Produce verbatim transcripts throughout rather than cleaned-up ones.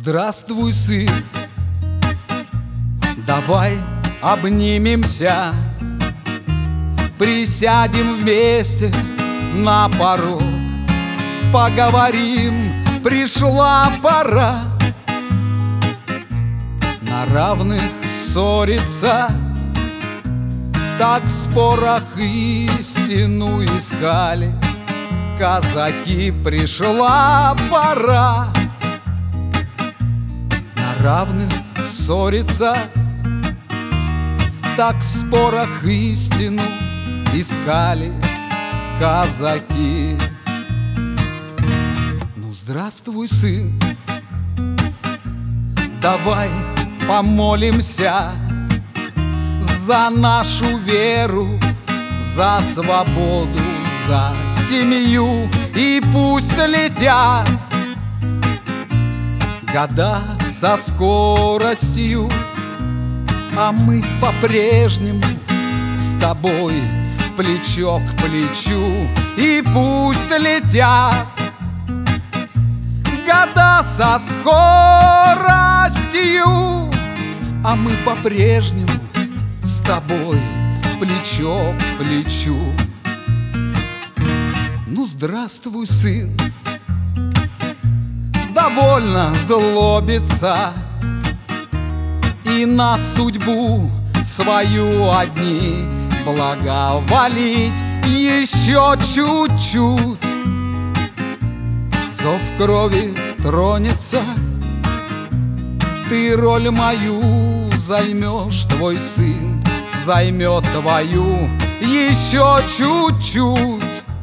здравствуй, сын, давай обнимемся, присядем вместе на порог, поговорим, пришла пора на равных ссориться. Так в спорах истину искали казаки, пришла пора на равных ссориться. Так в спорах истину искали казаки. Ну, здравствуй, сын, давай помолимся за нашу веру, за свободу, за семью. И пусть летят года со скоростью, а мы по-прежнему с тобой плечо к плечу. И пусть летят года со скоростью, а мы по-прежнему с тобой плечо к плечу. Ну, здравствуй, сын, довольно злобиться и на судьбу свою одни благоволить. Еще чуть-чуть зов крови тронется, ты роль мою займешь, твой сын займет твою. Еще чуть-чуть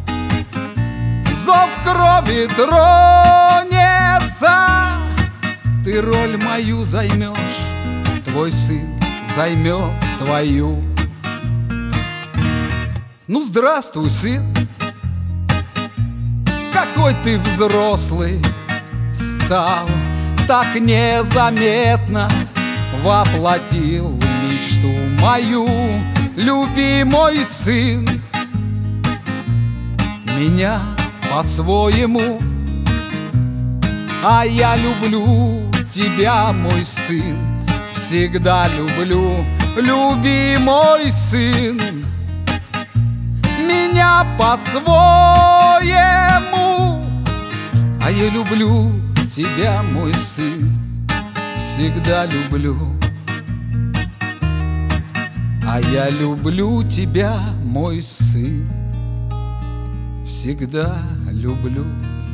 зов крови тронется, ты роль мою займешь, твой сын займет твою. Ну, здравствуй, сын, какой ты взрослый стал, так незаметно воплотил мечту мою. Любимый сын, меня по-своему, а я люблю тебя, мой сын, всегда люблю. Любимый сын, меня по-своему, а я люблю тебя, мой сын, всегда люблю. А я люблю тебя, мой сын, всегда люблю.